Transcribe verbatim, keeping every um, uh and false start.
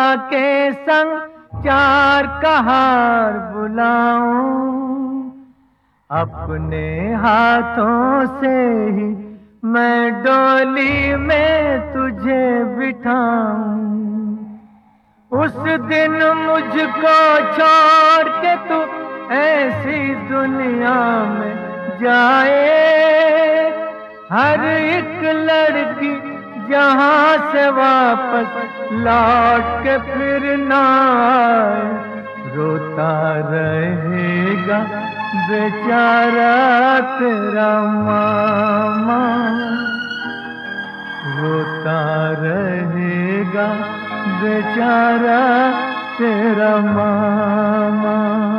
के संग चार कहार बुलाऊं, अपने हाथों से ही मैं डोली में तुझे बिठाऊं। उस दिन मुझको छोड़ के तू ऐसी दुनिया में जाए, हर एक लड़की जहां से वापस लौट के फिर ना आए। रोता रहेगा बेचारा तेरा मामा, रोता रहेगा बेचारा तेरा मामा।